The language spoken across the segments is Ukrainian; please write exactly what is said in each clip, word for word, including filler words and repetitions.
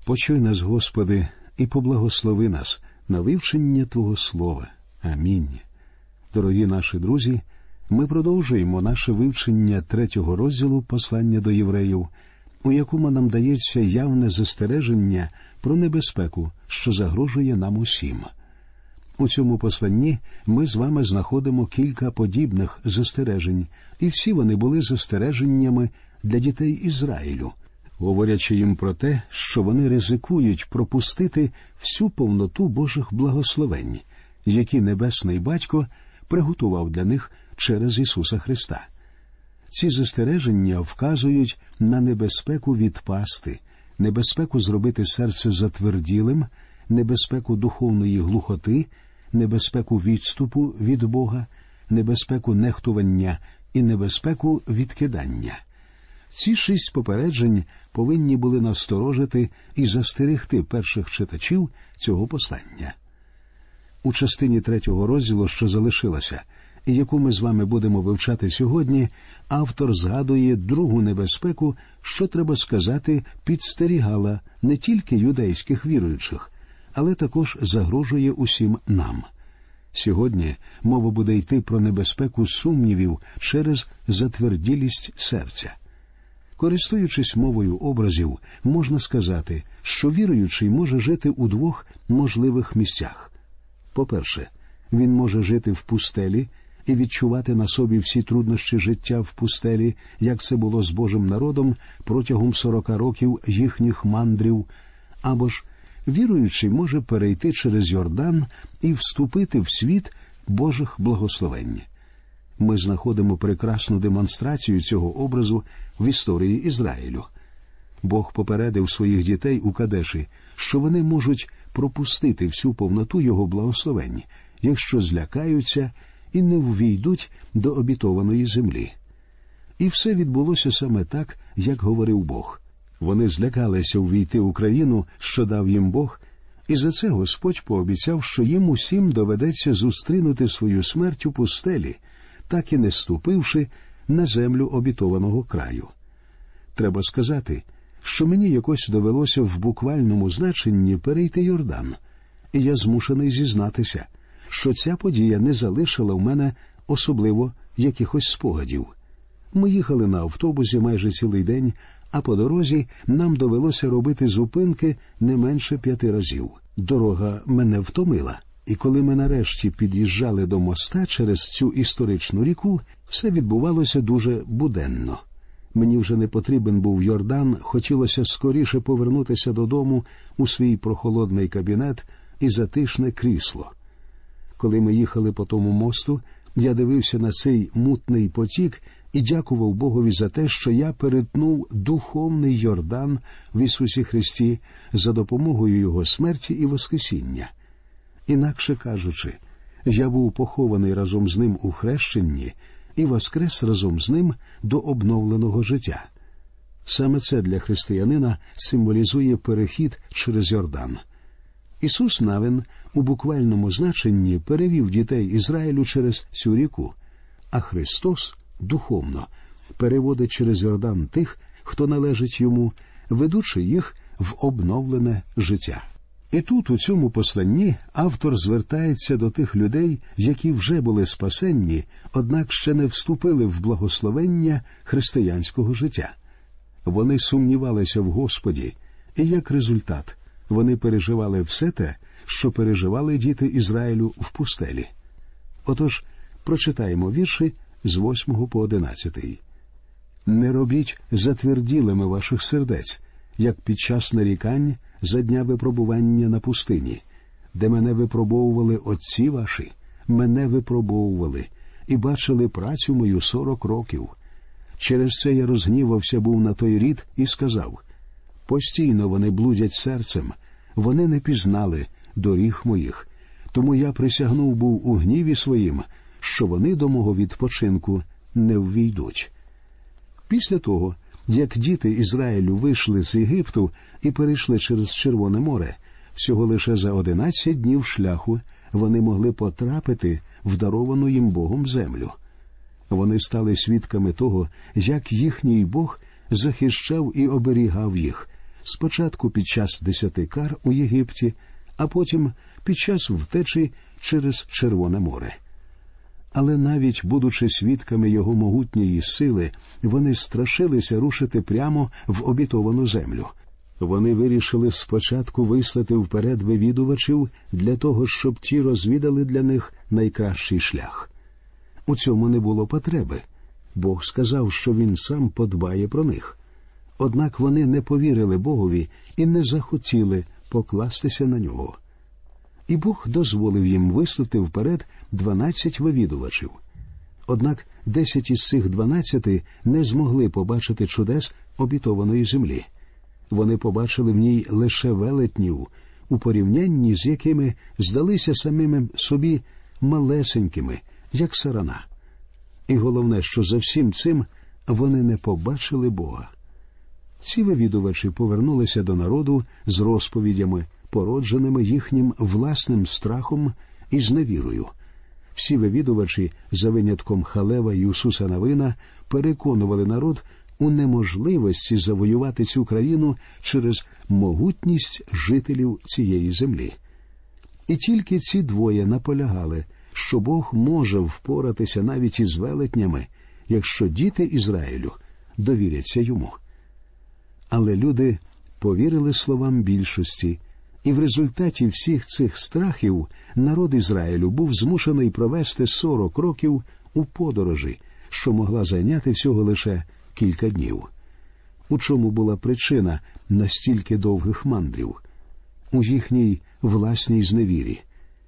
Почуй нас, Господи, і поблагослови нас на вивчення Твого Слова. Амінь. Дорогі наші друзі, ми продовжуємо наше вивчення третього розділу послання до євреїв, у якому нам дається явне застереження про небезпеку, що загрожує нам усім. У цьому посланні ми з вами знаходимо кілька подібних застережень, і всі вони були застереженнями для дітей Ізраїлю, говорячи їм про те, що вони ризикують пропустити всю повноту Божих благословень, які Небесний Батько приготував для них через Ісуса Христа. Ці застереження вказують на небезпеку відпасти, небезпеку зробити серце затверділим, небезпеку духовної глухоти, небезпеку відступу від Бога, небезпеку нехтування і небезпеку відкидання. Ці шість попереджень повинні були насторожити і застерегти перших читачів цього послання. У частині третього розділу, що залишилася, і яку ми з вами будемо вивчати сьогодні, автор згадує другу небезпеку, що, треба сказати, підстерігала не тільки юдейських віруючих, але також загрожує усім нам. Сьогодні мова буде йти про небезпеку сумнівів через затверділість серця. Користуючись мовою образів, можна сказати, що віруючий може жити у двох можливих місцях. По-перше, він може жити в пустелі і відчувати на собі всі труднощі життя в пустелі, як це було з Божим народом протягом сорока років їхніх мандрів, або ж віруючий може перейти через Йордан і вступити в світ Божих благословень. Ми знаходимо прекрасну демонстрацію цього образу в історії Ізраїлю. Бог попередив своїх дітей у Кадеші, що вони можуть пропустити всю повноту Його благословень, якщо злякаються і не ввійдуть до обітованої землі. І все відбулося саме так, як говорив Бог. Вони злякалися ввійти у країну, що дав їм Бог, і за це Господь пообіцяв, що їм усім доведеться зустрінути свою смерть у пустелі, так і не ступивши на землю обітованого краю. Треба сказати, що мені якось довелося в буквальному значенні перейти Йордан, і я змушений зізнатися, що ця подія не залишила в мене особливо якихось спогадів. Ми їхали на автобусі майже цілий день, а по дорозі нам довелося робити зупинки не менше п'яти разів. Дорога мене втомила, і коли ми нарешті під'їжджали до моста через цю історичну ріку, все відбувалося дуже буденно. Мені вже не потрібен був Йордан, хотілося скоріше повернутися додому у свій прохолодний кабінет і затишне крісло. Коли ми їхали по тому мосту, я дивився на цей мутний потік і дякував Богові за те, що я перетнув духовний Йордан в Ісусі Христі за допомогою Його смерті і воскресіння. Інакше кажучи, я був похований разом з Ним у хрещенні і воскрес разом з Ним до обновленого життя. Саме це для християнина символізує перехід через Йордан. Ісус Навин у буквальному значенні перевів дітей Ізраїлю через цю ріку, а Христос духовно переводить через Йордан тих, хто належить Йому, ведучи їх в обновлене життя. І тут, у цьому посланні, автор звертається до тих людей, які вже були спасенні, однак ще не вступили в благословення християнського життя. Вони сумнівалися в Господі, і як результат вони переживали все те, що переживали діти Ізраїлю в пустелі. Отож, прочитаємо вірші з восьмого по одинадцятий. «Не робіть затверділими ваших сердець, як під час нарікань за дня випробування на пустині, де мене випробовували отці ваші, мене випробовували, і бачили працю мою сорок років. Через це я розгнівався був на той рід і сказав: постійно вони блудять серцем, вони не пізнали доріг моїх, тому я присягнув був у гніві своїм, що вони до мого відпочинку не ввійдуть». Після того, як діти Ізраїлю вийшли з Єгипту і перейшли через Червоне море, всього лише за одинадцять днів шляху вони могли потрапити в даровану їм Богом землю. Вони стали свідками того, як їхній Бог захищав і оберігав їх, спочатку під час десяти кар у Єгипті, а потім під час втечі через Червоне море. Але навіть будучи свідками його могутньої сили, вони страшилися рушити прямо в обітовану землю. Вони вирішили спочатку вислати вперед вивідувачів для того, щоб ті розвідали для них найкращий шлях. У цьому не було потреби. Бог сказав, що Він сам подбає про них. Однак вони не повірили Богові і не захотіли покластися на нього. І Бог дозволив їм вислати вперед дванадцять вивідувачів. Однак десять із цих дванадцяти не змогли побачити чудес обітованої землі. Вони побачили в ній лише велетнів, у порівнянні з якими здалися самим собі малесенькими, як сарана. І головне, що за всім цим вони не побачили Бога. Ці вивідувачі повернулися до народу з розповідями, породженими їхнім власним страхом і зневірою. Всі вивідувачі, за винятком Халева і Ісуса Навина, переконували народ у неможливості завоювати цю країну через могутність жителів цієї землі. І тільки ці двоє наполягали, що Бог може впоратися навіть із велетнями, якщо діти Ізраїлю довіряться йому. Але люди повірили словам більшості, і в результаті всіх цих страхів народ Ізраїлю був змушений провести сорок років у подорожі, що могла зайняти всього лише кілька днів. У чому була причина настільки довгих мандрів? У їхній власній зневірі.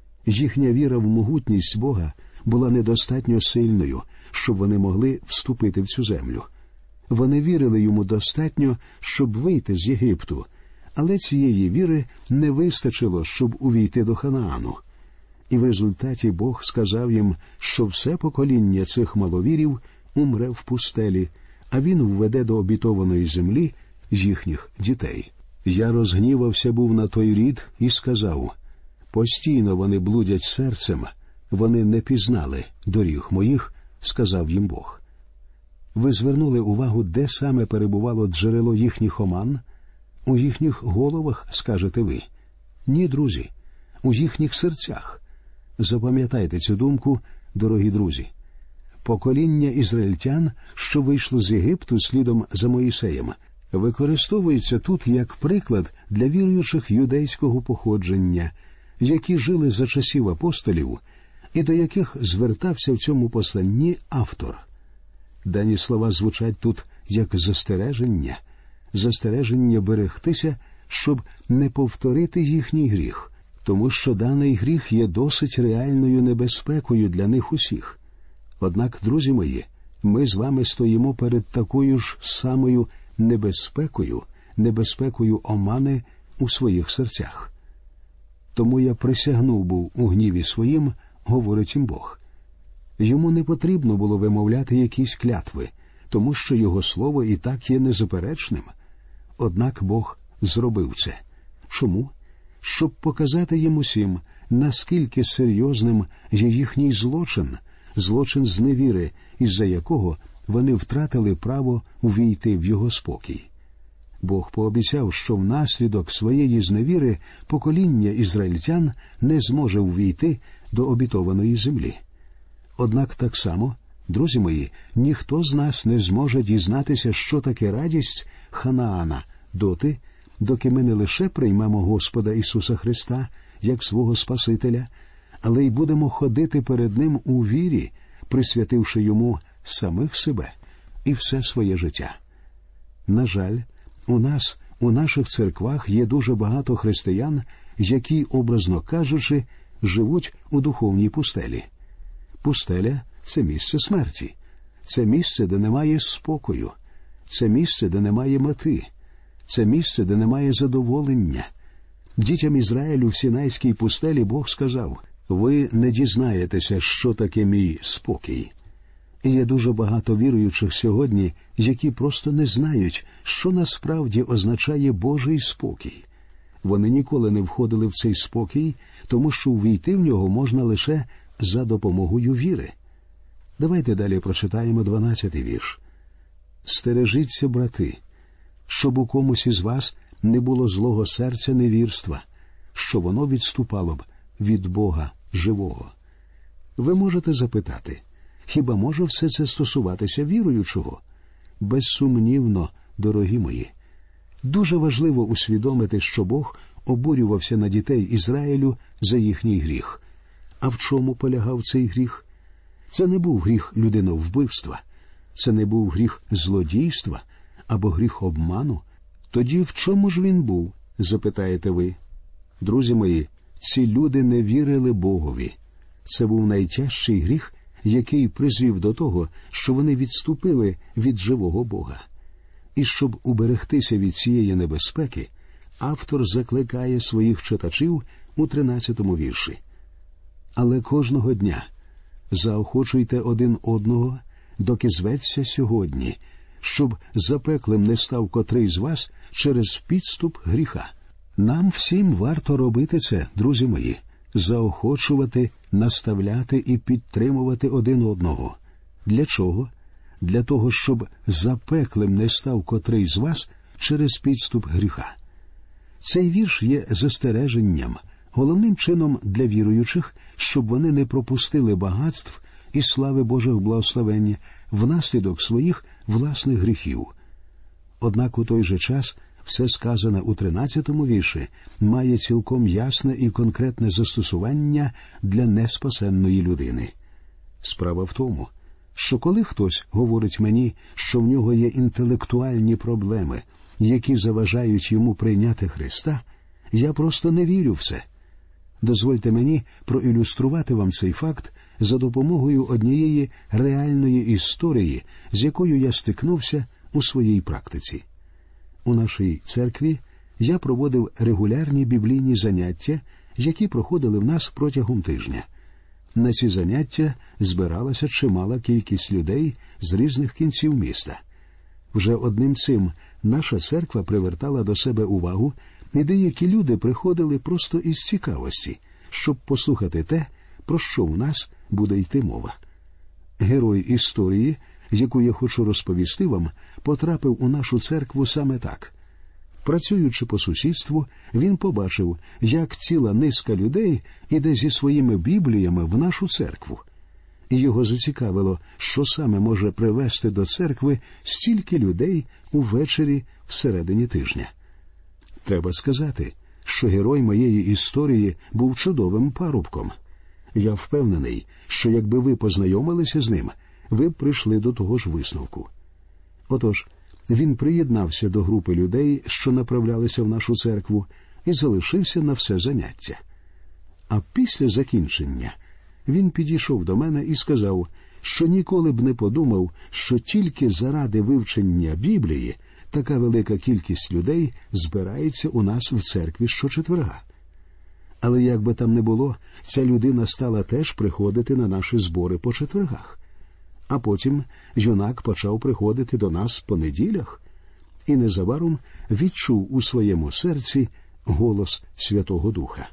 Їхня віра в могутність Бога була недостатньо сильною, щоб вони могли вступити в цю землю. Вони вірили йому достатньо, щоб вийти з Єгипту, але цієї віри не вистачило, щоб увійти до Ханаану. І в результаті Бог сказав їм, що все покоління цих маловірів умре в пустелі, а він введе до обітованої землі їхніх дітей. Я розгнівався був на той рід і сказав: постійно вони блудять серцем, вони не пізнали доріг моїх, сказав їм Бог. Ви звернули увагу, де саме перебувало джерело їхніх оман? У їхніх головах, скажете ви? Ні, друзі, у їхніх серцях. Запам'ятайте цю думку, дорогі друзі. Покоління ізраїльтян, що вийшло з Єгипту слідом за Моїсеєм, використовується тут як приклад для віруючих юдейського походження, які жили за часів апостолів і до яких звертався в цьому посланні автор. Дані слова звучать тут як застереження, застереження берегтися, щоб не повторити їхній гріх, тому що даний гріх є досить реальною небезпекою для них усіх. Однак, друзі мої, ми з вами стоїмо перед такою ж самою небезпекою, небезпекою омани у своїх серцях. Тому я присягнув був у гніві своїм, говорить їм Бог. Йому не потрібно було вимовляти якісь клятви, тому що його слово і так є незаперечним. Однак Бог зробив це. Чому? Щоб показати їм усім, наскільки серйозним є їхній злочин, злочин зневіри, із-за якого вони втратили право увійти в його спокій. Бог пообіцяв, що внаслідок своєї зневіри покоління ізраїльтян не зможе увійти до обітованої землі. Однак так само, друзі мої, ніхто з нас не зможе дізнатися, що таке радість Ханаана доти, доки ми не лише приймемо Господа Ісуса Христа як свого Спасителя, але й будемо ходити перед Ним у вірі, присвятивши Йому самих себе і все своє життя. На жаль, у нас, у наших церквах є дуже багато християн, які, образно кажучи, живуть у духовній пустелі. Пустеля – це місце смерті. Це місце, де немає спокою. Це місце, де немає мети. Це місце, де немає задоволення. Дітям Ізраїлю в Сінайській пустелі Бог сказав: «Ви не дізнаєтеся, що таке мій спокій». І є дуже багато віруючих сьогодні, які просто не знають, що насправді означає Божий спокій. Вони ніколи не входили в цей спокій, тому що увійти в нього можна лише за допомогою віри. Давайте далі прочитаємо дванадцятий вірш. «Стережіться, брати, щоб у комусь із вас не було злого серця невірства, що воно відступало б від Бога живого. Ви можете запитати, хіба може все це стосуватися віруючого? Безсумнівно, дорогі мої. Дуже важливо усвідомити, що Бог обурювався на дітей Ізраїлю за їхній гріх. А в чому полягав цей гріх? Це не був гріх людиновбивства, це не був гріх злодійства або гріх обману. Тоді в чому ж він був, запитаєте ви? Друзі мої, ці люди не вірили Богові. Це був найтяжчий гріх, який призвів до того, що вони відступили від живого Бога. І щоб уберегтися від цієї небезпеки, автор закликає своїх читачів у тринадцятому вірші. Але кожного дня заохочуйте один одного, доки зветься сьогодні, щоб запеклим не став котрий з вас через підступ гріха. Нам всім варто робити це, друзі мої, заохочувати, наставляти і підтримувати один одного. Для чого? Для того, щоб запеклим не став котрий з вас через підступ гріха. Цей вірш є застереженням, головним чином для віруючих, щоб вони не пропустили багатств і слави Божих благословень внаслідок своїх власних гріхів. Однак у той же час все сказане у тринадцятому вірші має цілком ясне і конкретне застосування для неспасенної людини. Справа в тому, що коли хтось говорить мені, що в нього є інтелектуальні проблеми, які заважають йому прийняти Христа, я просто не вірю в це. Дозвольте мені проілюструвати вам цей факт за допомогою однієї реальної історії, з якою я стикнувся у своїй практиці. У нашій церкві я проводив регулярні біблійні заняття, які проходили в нас протягом тижня. На ці заняття збиралася чимала кількість людей з різних кінців міста. Вже одним цим наша церква привертала до себе увагу, і деякі люди приходили просто із цікавості, щоб послухати те, про що в нас буде йти мова. Герой історії, яку я хочу розповісти вам, потрапив у нашу церкву саме так. Працюючи по сусідству, він побачив, як ціла низка людей іде зі своїми бібліями в нашу церкву. І його зацікавило, що саме може привести до церкви стільки людей увечері всередині тижня. Треба сказати, що герой моєї історії був чудовим парубком. Я впевнений, що якби ви познайомилися з ним, ви б прийшли до того ж висновку. Отож, він приєднався до групи людей, що направлялися в нашу церкву, і залишився на все заняття. А після закінчення він підійшов до мене і сказав, що ніколи б не подумав, що тільки заради вивчення Біблії така велика кількість людей збирається у нас в церкві щочетверга. Але як би там не було, ця людина стала теж приходити на наші збори по четвергах. А потім юнак почав приходити до нас по неділях і незабаром відчув у своєму серці голос Святого Духа.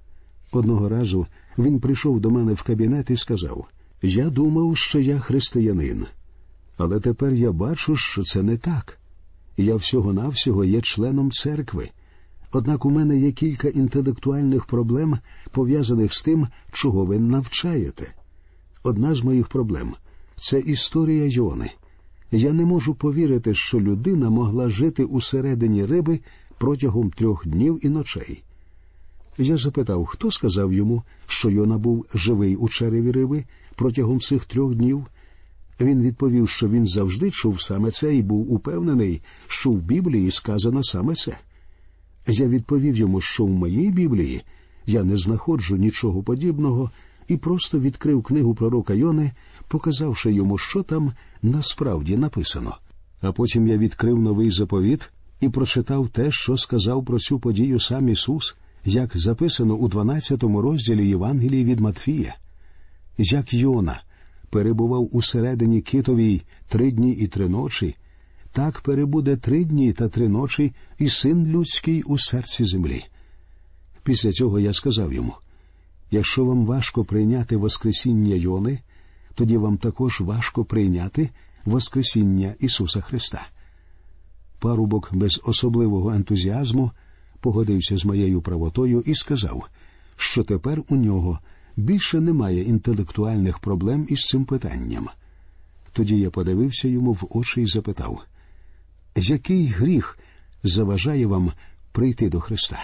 Одного разу він прийшов до мене в кабінет і сказав: «Я думав, що я християнин, але тепер я бачу, що це не так. Я всього-навсього є членом церкви. Однак у мене є кілька інтелектуальних проблем, пов'язаних з тим, чого ви навчаєте. Одна з моїх проблем – це історія Йони. Я не можу повірити, що людина могла жити усередині риби протягом трьох днів і ночей». Я запитав, хто сказав йому, що Йона був живий у череві риби протягом цих трьох днів. Він відповів, що він завжди чув саме це і був упевнений, що в Біблії сказано саме це. Я відповів йому, що в моїй Біблії я не знаходжу нічого подібного, і просто відкрив книгу пророка Йони, показавши йому, що там насправді написано. А потім я відкрив новий заповіт і прочитав те, що сказав про цю подію сам Ісус, як записано у дванадцятому розділі Євангелії від Матфія. Як Йона перебував усередині китовій три дні і три ночі, так перебуде три дні та три ночі і Син людський у серці землі. Після цього я сказав йому: якщо вам важко прийняти воскресіння Йони, тоді вам також важко прийняти воскресіння Ісуса Христа. Парубок без особливого ентузіазму погодився з моєю правотою і сказав, що тепер у нього більше немає інтелектуальних проблем із цим питанням. Тоді я подивився йому в очі і запитав, який гріх заважає вам прийти до Христа?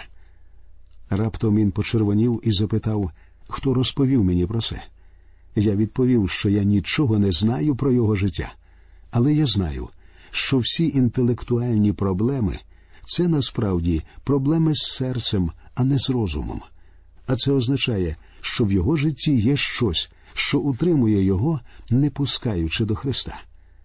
Раптом він почервонів і запитав, хто розповів мені про це. Я відповів, що я нічого не знаю про його життя, але я знаю, що всі інтелектуальні проблеми – це насправді проблеми з серцем, а не з розумом. А це означає, що в його житті є щось, що утримує його, не пускаючи до Христа.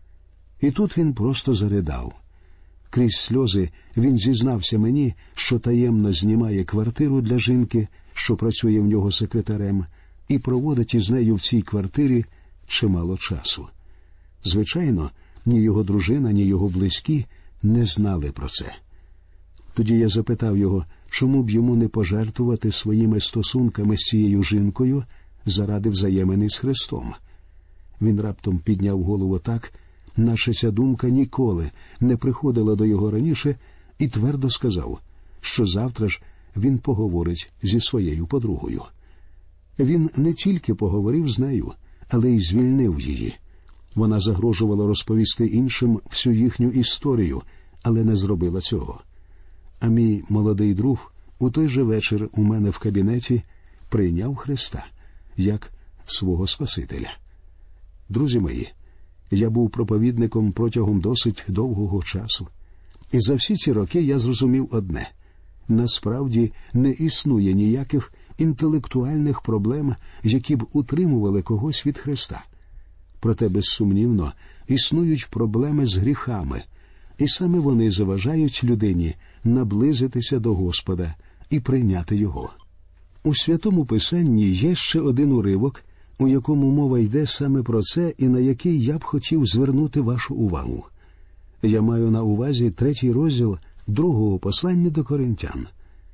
І тут він просто заридав. Крізь сльози він зізнався мені, що таємно знімає квартиру для жінки, що працює в нього секретарем, і проводить із нею в цій квартирі чимало часу. Звичайно, ні його дружина, ні його близькі не знали про це. Тоді я запитав його, чому б йому не пожертвувати своїми стосунками з цією жінкою заради взаємини з Христом. Він раптом підняв голову так, наче ця думка ніколи не приходила до його раніше, і твердо сказав, що завтра ж він поговорить зі своєю подругою. Він не тільки поговорив з нею, але й звільнив її. Вона загрожувала розповісти іншим всю їхню історію, але не зробила цього. А мій молодий друг у той же вечір у мене в кабінеті прийняв Христа як свого Спасителя. Друзі мої, я був проповідником протягом досить довгого часу. І за всі ці роки я зрозумів одне – насправді не існує ніяких інтелектуальних проблем, які б утримували когось від Христа. Проте, безсумнівно, існують проблеми з гріхами, і саме вони заважають людині наблизитися до Господа і прийняти Його. У Святому Писанні є ще один уривок, у якому мова йде саме про це і на який я б хотів звернути вашу увагу. Я маю на увазі третій розділ другого послання до Коринтян.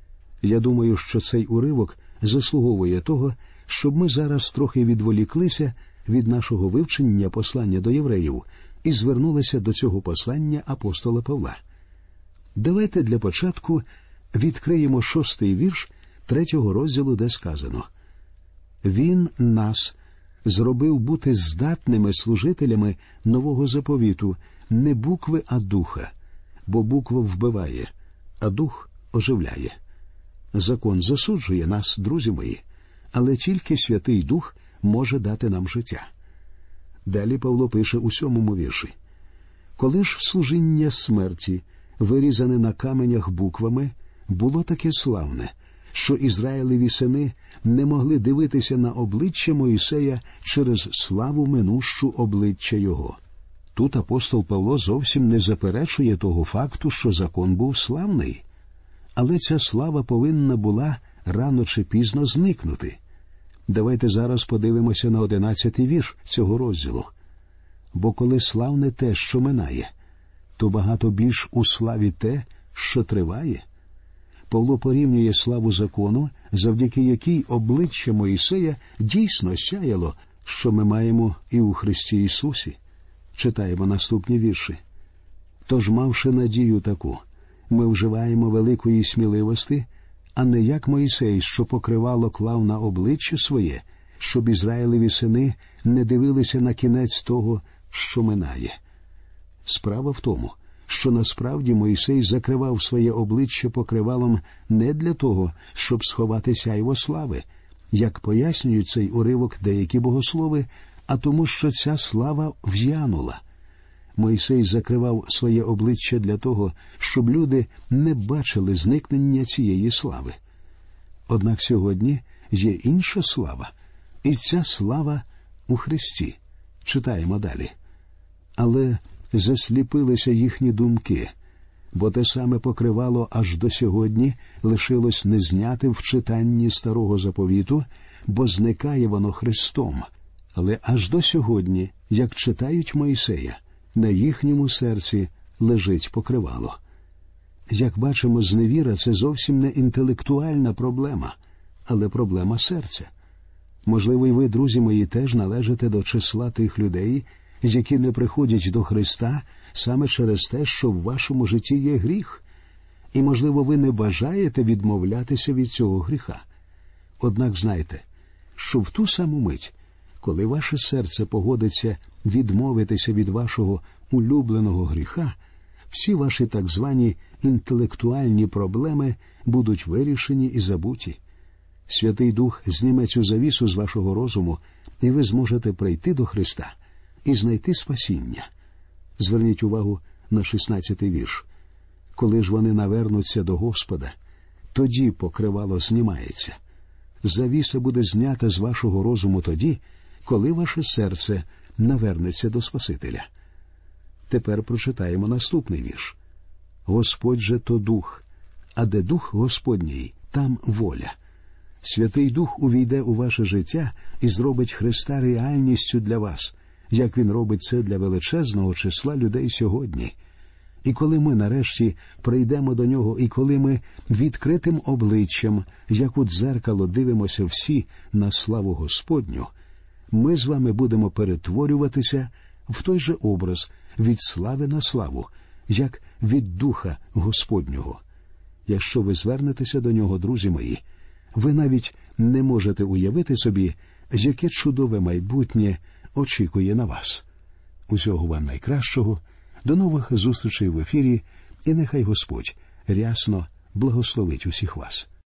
Я думаю, що цей уривок заслуговує того, щоб ми зараз трохи відволіклися від нашого вивчення послання до євреїв і звернулися до цього послання апостола Павла. Давайте для початку відкриємо шостий вірш третього розділу, де сказано: «Він нас зробив бути здатними служителями нового заповіту, не букви, а духа, бо буква вбиває, а дух оживляє». Закон засуджує нас, друзі мої, але тільки Святий Дух може дати нам життя. Далі Павло пише у сьомому вірші: «Коли ж служіння смерті, вирізане на каменях буквами, було таке славне, що Ізраїлеві сини не могли дивитися на обличчя Мойсея через славу минущу обличчя його». Тут апостол Павло зовсім не заперечує того факту, що закон був славний. Але ця слава повинна була рано чи пізно зникнути. Давайте зараз подивимося на одинадцятий вірш цього розділу. «Бо коли славне те, що минає, то багато більш у славі те, що триває». Павло порівнює славу закону, завдяки якій обличчя Моїсея дійсно сяяло, що ми маємо і у Христі Ісусі. Читаємо наступні вірші. «Тож, мавши надію таку, ми вживаємо великої сміливості, а не як Мойсей, що покривало клав на обличчя своє, щоб Ізраїлеві сини не дивилися на кінець того, що минає». Справа в тому, що насправді Мойсей закривав своє обличчя покривалом не для того, щоб сховати сяйво слави, як пояснюють цей уривок деякі богослови, а тому, що ця слава в'янула. Мойсей закривав своє обличчя для того, щоб люди не бачили зникнення цієї слави. Однак сьогодні є інша слава, і ця слава у Христі. Читаємо далі. «Але засліпилися їхні думки, бо те саме покривало аж до сьогодні лишилось незнятим в читанні Старого Заповіту, бо зникає воно Христом. Але аж до сьогодні, як читають Мойсея, на їхньому серці лежить покривало». Як бачимо, зневіра – це зовсім не інтелектуальна проблема, але проблема серця. Можливо, і ви, друзі мої, теж належите до числа тих людей, які не приходять до Христа саме через те, що в вашому житті є гріх. І, можливо, ви не бажаєте відмовлятися від цього гріха. Однак знайте, що в ту саму мить, коли ваше серце погодиться відмовитися від вашого улюбленого гріха, всі ваші так звані інтелектуальні проблеми будуть вирішені і забуті. Святий Дух зніме цю завісу з вашого розуму, і ви зможете прийти до Христа і знайти спасіння. Зверніть увагу на шістнадцятий вірш. Коли ж вони навернуться до Господа, тоді покривало знімається. Завіса буде знята з вашого розуму тоді, коли ваше серце навернеться до Спасителя. Тепер прочитаємо наступний вірш. Господь же то Дух, а де Дух Господній, там воля. Святий Дух увійде у ваше життя і зробить Христа реальністю для вас, як Він робить це для величезного числа людей сьогодні. І коли ми нарешті прийдемо до Нього, і коли ми відкритим обличчям, як у дзеркало, дивимося всі на славу Господню, ми з вами будемо перетворюватися в той же образ від слави на славу, як від Духа Господнього. Якщо ви звернетеся до Нього, друзі мої, ви навіть не можете уявити собі, яке чудове майбутнє очікує на вас. Усього вам найкращого, до нових зустрічей в ефірі, і нехай Господь рясно благословить усіх вас.